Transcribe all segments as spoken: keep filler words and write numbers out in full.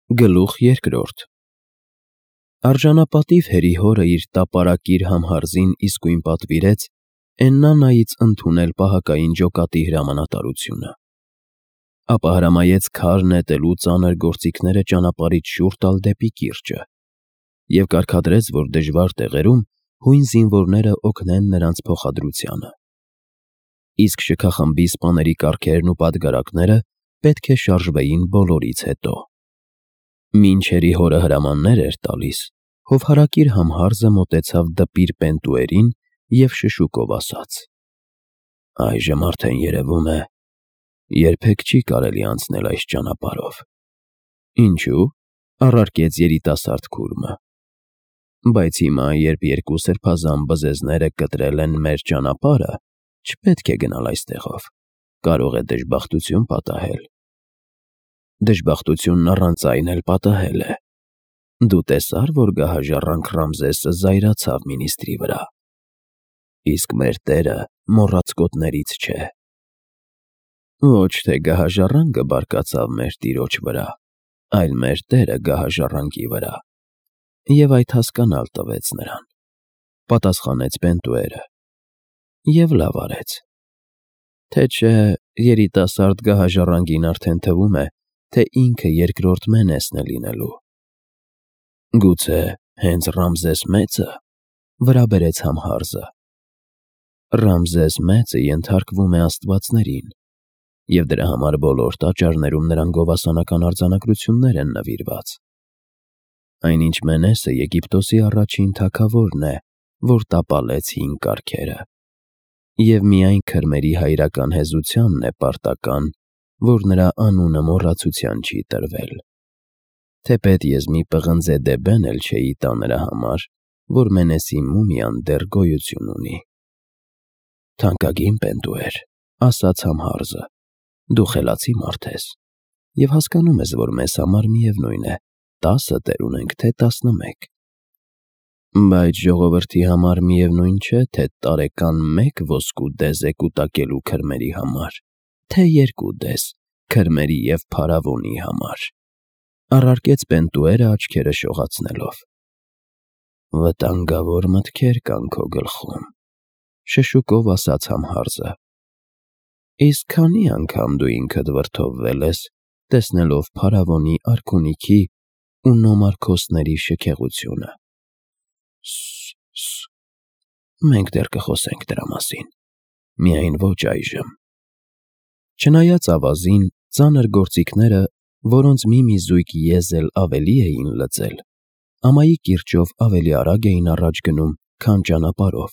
Գլուխ երկրորդ Արժանապատիվ հերի հորը իր տապարակիր համհարզին իսկույն պատվիրեց Էննանայից ընդունել պահակային ջոկատի հրամանատարությունը, ապա հրամայեց քար նետելու ծանր գործիքները ճանապարհից շուռ տալ դեպի կիրճը և կարգադրեց, որ դժվար տեղերում հույն զինվորները օգնեն նրանց փոխադրությանը, իսկ շքախմբի սպաների կառքերն ու պատգարակները պետք է շարժվեին բոլորից հետո։ Մինչ հերի հորը հրամաններ էր տալիս, հովհարակիր համհարզը մոտեցավ դպիր Պենտուերին և շշուկով ասաց. «Այժմ արդեն երևում է, երբեք չի կարելի անցնել այս ճանապարհով»։ «Ինչու՞», առարկեց երիտասարդ քուրմը։ «Բայց հիմա, երբ երկու սրբազան բզեզները կտրել են մեր ճանապարհը, չպետք է գնալ այստեղով, կարող է դժբախտություն պատահել»։ «Դժբախտությունն առանց այն էլ պատահել է։ Դու տեսա՞ր, որ գահաժառանգ Ռամզեսը զայրացավ մինիստրի վրա։ Իսկ մեր տերը մոռացկոտներից չէ»։ «Ոչ թե գահաժառանգը բարկացավ մեր տիրոջ վրա, այլ մեր տերը գահաժառանգի վրա, և այդ հասկանալ տվեց նրան», պատասխանեց Պենտուերը։ «Եվ լավ արեց։ Թե չէ երիտասարդ գահաժառանգին արդեն թվում է, թե ինքը երկրորդ Մենեսն է լինելու»։ «Գուցե հենց Ռամզես Մեծը», վրա բերեց համհարզը։ «Ռամզես Մեծը ենթարկվում է աստվածներին, և դրա համար բոլոր տաճարներում նրան գովասանական արձանագրություններ են նվիրված։ Այնինչ Մենեսը Եգիպտոսի առաջին թագավորն է, որ տապալեց հին կարգերը, և միայն քրմերի հայրական հեզությանն է պարտական, որ նրա անունը մոռացության չի տրվել, թեպետ ես մի պղնձե դեբեն էլ չէի տա նրա համար, որ Մենեսի մումիան դեռ գոյություն ունի»։ «Թանկագին Պենտուեր», ասաց համհարզը, «դու խելացի մարդ ես և հասկանում ես, որ մեզ համար միևնույն է տասը տեր ունենք, թե տասնմեկ։ Բայց ժողովրդի համար միևնույն չէ, թե տարեկան մեկ ոսկու դեզ է կուտակելու քրմերի համար, թե երկու դեզ քրմերի և փարավոնի համար», առարկեց Պենտուերը աչքերը շողացնելով։ «Վտանգավոր մտքեր կան քո գլխում», շշուկով ասաց համհարզը։ «Իսկ քանի՞ անգամ դու ինքդ վրդովվել ես, տեսնելով փարավոնի արքունիքի ու նոմարքոսների շքեղությունը»։ «Սը՜ս֊ս, մենք դեռ կխոսենք դրա մասին, միայն ոչ այժմ»։ Չնայած ավազին, ծանր գործիքները, որոնց մի-մի զույգ եզ էլ ավելի էին լծել, ամայի կիրճով ավելի արագ էին առաջ գնում, քան ճանապարհով։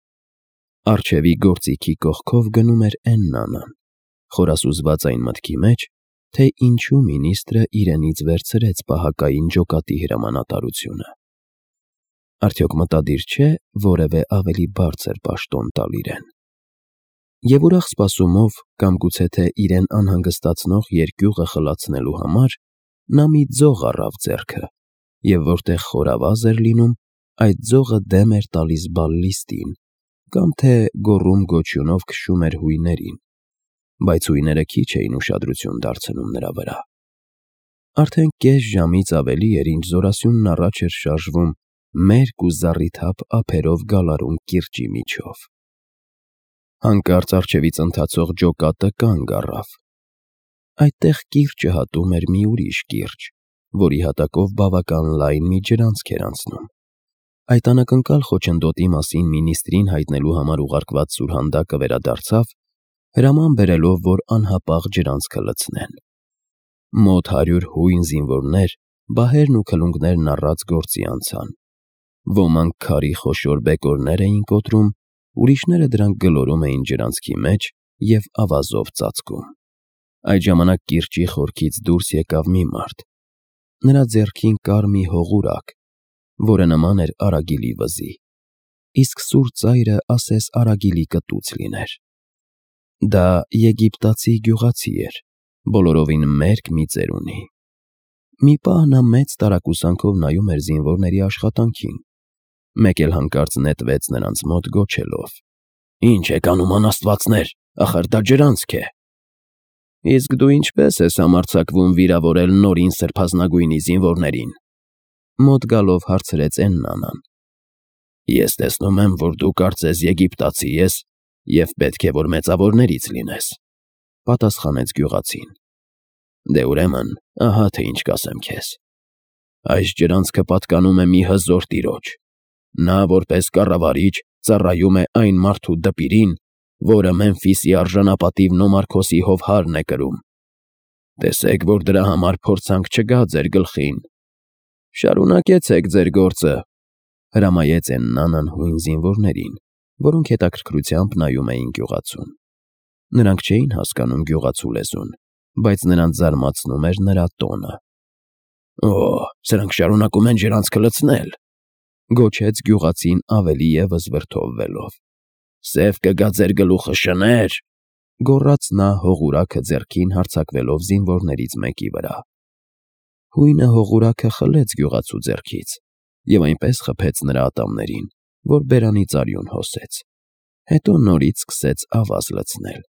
Առջևի գործիքի կողքով գնում էր Էննան, խորասուզված այն մտքի մեջ, թե ինչու մինիստրը իրենից վերցրեց պահակային ջոկատի հրամանատարությունը։ Արդյոք մտադիր չէ որևէ ավելի բարձր պաշտոն տալ իրեն։ Եվ ուրախ սպասումով, կամ գուցե թե իրեն անհանգստացնող երկյուղը խլացնելու համար, նա մի ձող առավ ձեռքը, և որտեղ խորավազ էր լինում, այդ ձողը դեմ էր տալիս Բալլիստին, կամ թե գոռում֊գոչյունով քշում էր հույներին, բայց հույները քիչ էին ուշադրություն դարձնում նրա վրա։ Արդեն կես ժամից ավելի էր, ինչ զորասյունն առաջ էր շարժվում մերկ ու զառիթափ ափերով գալարուն կիրճի միջով։ Հանկարծ առջևից ընթացող ջոկատը կանգ առավ։ Այդտեղ կիրճը հատում էր մի ուրիշ կիրճ, որի հատակով բավական լայն մի ջրանցք էր անցնում։ Այդ անակնկալ խոչընդոտի մասին մինիստրին հայտնելու համար ուղարկված սուրհանդակը վերադարձավ, հրաման բերելով, որ անհապաղ ջրանցքը լցնեն։ Մոտ հարյուր հույն զինվորներ բահերն ու քլունգներն առած գործի անցան։ Ոմանք քարի խոշոր բեկորներ էին կոտրում, ուրիշները դրանք գլորում էին ջրանցքի մեջ և ավազով ծածկում։ Այդ ժամանակ կիրճի խորքից դուրս եկավ մի մարդ։ Նրա ձեռքին կար մի հողուրակ, որը նման էր արագիլի վզի, իսկ սուր ծայրը ասես արագիլի կտուց լիներ։ Դա եգիպտացի գյուղացի էր, բոլորովին մերկ մի ծերունի։ Մի պահ նա մեծ տարակուսանքով նայում էր զինվորների աշխատանքին, մեկ էլ հանկարծ նետվեց նրանց մոտ գոչելով. «Ի՞նչ եք անում, անաստվածներ, ախր դա ջրանցք է»։ Իսկ դու ինչպես ես համարձակվում վիրավորել նորին սրբազնագույնի զինվորներին, մոտ գալով հարցրեց Էննանան։ Ես տեսնում եմ, որ դու կարծես եգիպտացի ես և պետք է, որ մեծավորներից լինես, պատասխանեց գյուղացին։ Դե ուրեմն, ահա թե ինչ կասեմ քեզ։ Այս ջրանցքը պատկանում է մի հզոր տիրոջ։ Նա, որպես կառավարիչ, ծառայում է այն մարդու դպիրին, որը Մեմֆիսի արժանապատիվ Նոմարքոսի հովհարն է կրում։ Տեսեք, որ դրա համար փորձանք չգա ձեր գլխին։ Շարունակեցեք ձեր գործը, հրամայեց Էննանան հույն զինվորներին, որոնք հետաքրքրությամբ նայում էին գյուղացուն։ Նրանք չէին հասկանում գյուղացու լեզուն, բայց նրանց զարմացնում էր նրա տոնը։ Օ, սրանք շարունակում են ջրանցքը լցնել, գոչեց գյուղացին ավելի ևս վրդովվելով։ Սև կգա ձեր գլուխը, շներ, գոռաց նա հողուրակը ձեռքին հարձակվելով զինվորներից մեկի վրա։ Հույնը հողուրակը խլեց գյուղացու ձեռքից և այնպես խփեց նրա ատամներին, որ բերանից արյուն հոսեց։ Հետո նորից սկսեց ավազ լցնել։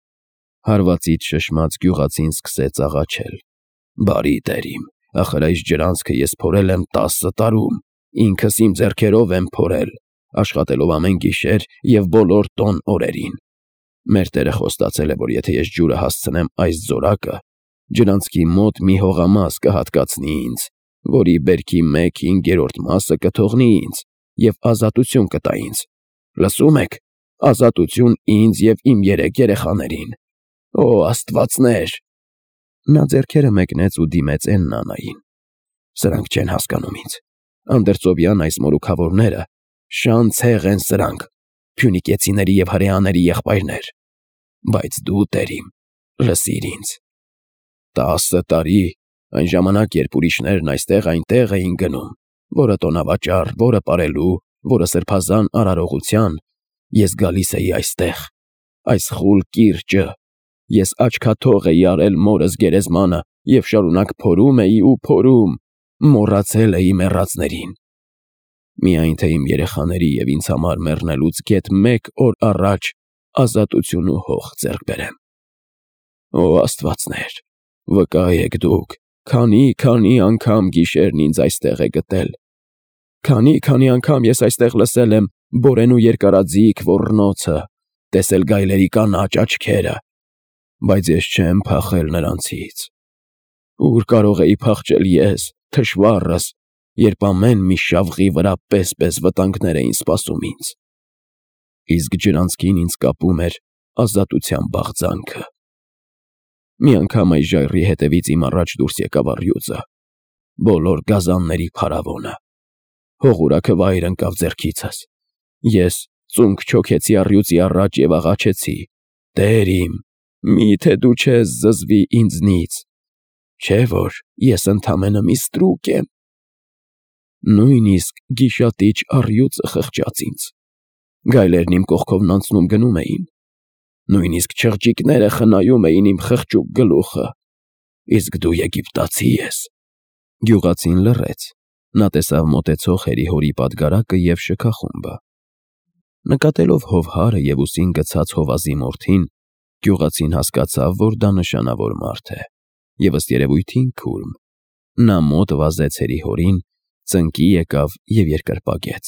Հարվածից շշմած գյուղացին սկսեց աղաչել. Բարի տեր իմ, ախր այս ջրանցքը ես փորել եմ տասը տարում, ինքս իմ ձեռքերով եմ փորել, աշխատելով ամեն գիշեր և բոլոր տոն օրերին։ Մեր տերը խոստացել է, որ եթե ես ջուրը հասցնեմ այս ձորակը, ջրանցքի մոտ մի հողամաս կհատկացնի ինձ, որի բերքի մեկ հինգերորդ մասը կթողնի ինձ և ազատություն կտա ինձ։ Լսում եք, ազատություն ինձ և իմ երեք երեխաներին։ Օ, աստվածներ… Նա ձեռքերը մեկնեց ու դիմեց Էննանային։ Սրանք չեն հասկանում ինձ։ Անդրծովյան այս մորուքավորները, շան ցեղ են սրանք, փյունիկեցիների և հրեաների եղբայրներ։ Բայց դու, տեր իմ, լսիր ինձ։ Տասը տարի, այն ժամանակ, երբ ուրիշներն այստեղ-այնտեղ էին գնում, որը տոնավաճառ, որը պարելու, որը սրբազան արարողության, ես գալիս էի այստեղ, այս խուլ կիրճը, ես աչքաթող էի արել մորս գերեզմանը և շարունակ փորում էի ու փորում, մոռացել էի մեռածներին։ Միայն թե իմ երեխաների և ինձ համար մեռնելուց գեթ մեկ օր առաջ ազատություն ու հող ձեռք բերեմ։ Օ, աստվածներ, վկա եք դուք, քանի՜֊քանի՜ անգամ գիշերն ինձ այստեղ է գտել, քանի՜֊քանի՜ անգամ ես այստեղ լսել եմ բորենու երկարաձիգ ոռնոցը, տեսել գայլերի կանաչ աչքերը, բայց ես չեմ փախել նրանցից։ Ո՞ւր կարող էի փախչել ես, թշվառս, երբ ամեն մի շավղի վրա պես֊պես վտանգներ էին սպասում ինձ։ Իսկ ջրանցքին ինձ կապում էր ազատության բաղձանքը։ Մի անգամ այս ժայռի հետևից իմ առաջ դուրս եկավ առյուծը, բոլոր գազանների փարավոնը։ Հողուրակը վայր ընկավ ձեռքիցս։ Ես ծունկ չոքեցի առյուծի առաջ և աղաչեցի. «Տեր իմ, մի՞թե դու չես զզվի ինձնից, չէ՞ որ ես ընդամենը մի ստրուկ եմ»։ Նույնիսկ գիշատիչ առյուծը խղճաց ինձ։ Գայլերն իմ կողքովն անցնում գնում էին։ Նույնիսկ չղջիկները խնայում էին իմ խղճուկ գլուխը։ Իսկ դու եգիպտացի ես։ Գյուղացին լռեց։ Նա տեսավ մոտեցող հերի֊հորի պատգարակը և շքախումբը։ Նկատելով հովհարը և ուսին գցած հովազի մորթին, գյուղացին հասկացավ, որ դա նշանավոր մարդ է և ըստ երևույթին քուրմ։ Նա մոտ վազեց հերի֊հորին, ծնկի եկավ և երկրպագեց։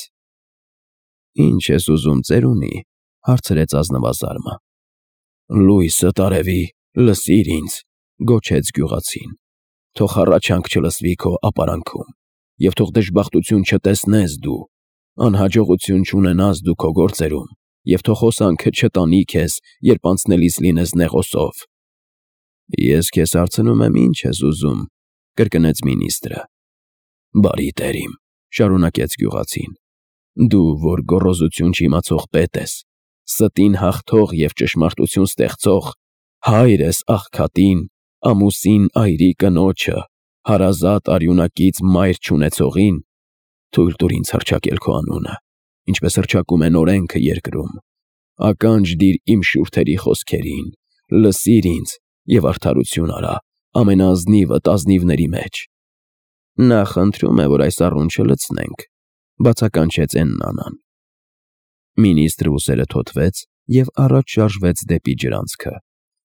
Ի՞նչ ես ուզում, ծերունի, հարցրեց ազնվազարդը։ Լույսդ արևի, լսիր ինձ, գոչեց գյուղացին։ Թող հառաչանք չլսվի քո ապարանքում, և թող դժբախտություն չտեսնես դու, անհաջողություն չունենաս դու քո գործերում, և թող հոսանքը չտանի քեզ, երբ անցնելիս լինես նեղոսով։ Ես քեզ հարցնում եմ, ի՞նչ ես ուզում, կրկնեց մինիստրը։ Բարի տեր իմ, շարունակեց գյուղացին, դու, որ գոռոզություն չիմացող պետ ես, ստին հաղթող և ճշմարտություն ստեղծող, հայր ես աղքատին, ամուսին այրի կնոջը, հարազատ արյունակից մայր չունեցողին, թույլ տուր ինձ հռչակել քո անունը, ինչպես հռչակում են օրենքը երկրում, ականջ դիր իմ շուրթերի խոսքերին, լսիր ինձ և արդարություն արա ամենաազնիվդ ազնիվների մեջ։ Նա խնդրում է, որ այս առունչը լցնենք, բացականչեց Էննանան։ Մինիստրը ուսերը թոթվեց և առաջ շարժվեց դեպի ջրանցքը,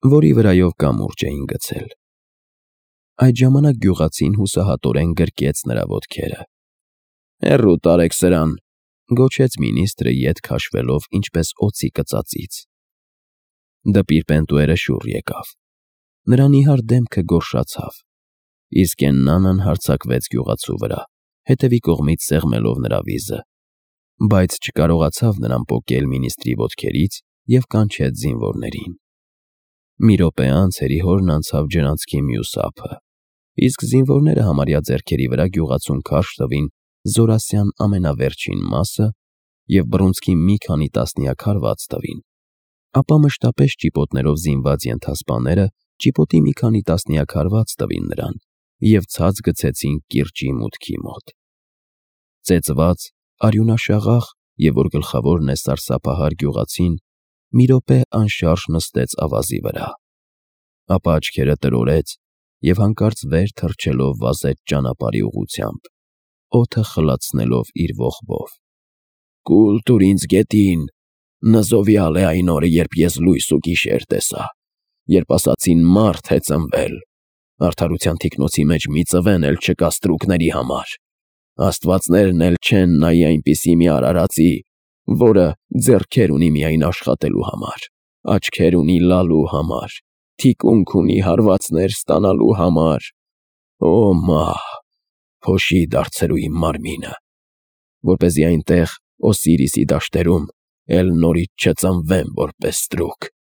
որի վրայով կամուրջ էին գցել։ Այդ ժամանակ գյուղացին հուսահատորեն գրկեց նրա ոտքերը։ «Հեռու տարեք սրան», գոչեց մինիստրը ետ քաշվելով ինչպես օձի կծածից։ Դպիր Պենտուերը շուռ եկավ։ Նրա նիհար դեմքը գորշացավ, իսկ Էննանան հարձակվեց գյուղացու վրա, հետևի կողմից սեղմելով նրա վիզը, բայց չկարողացավ նրան պոկել մինիստրի ոտքերից և կանչեց զինվորներին։ Մի րոպե անց հերիհորն անցավ ջրանցքի մյուս ափը, իսկ զինվորները համարյա ձեռքերի վրա գյուղացուն քարշ տվին զորասյան ամենավերջին մասը և բռունցքի մի քանի տասնյակ հարված տվին, ապա մշտապես ճիպոտներով զինված ենթասպաները ճիպոտի մի քանի տասնյակ հարված տվին նրան և ցած գցեցին կիրճի մուտքի մոտ։ Ծեծված, արյունաշաղախ և որ գլխավորն է սարսափահար գյուղացին մի րոպե անշարժ նստեց ավազի վրա, ապա աչքերը տրորեց և հանկարծ վեր թռչելով վազեց ճանապարհի ուղղությամբ, օդը խլացնելով իր ողբով։ «Կուլ տուր ինձ գետին, նզովյալ է այն օրը, երբ ես լույս ու գիշեր տեսա, երբ ասացին մարդ է ծնվել, արդարության թիկնոցի մեջ մի ծվեն էլ չկա ստրուկների համար, աստվածներն էլ չեն նայի այնպիսի մի արարածի, որը ձեռքեր ունի միայն աշխատելու համար, աչքեր ունի լալու համար, թիկունք ունի հարվածներ ստանալու համար, օ մահ, փոշի դարձրու իմ մարմինը, որպեսզի այնտեղ Օսիրիսի դաշտերում էլ նորից չծնվեմ որպես ստրուկ»։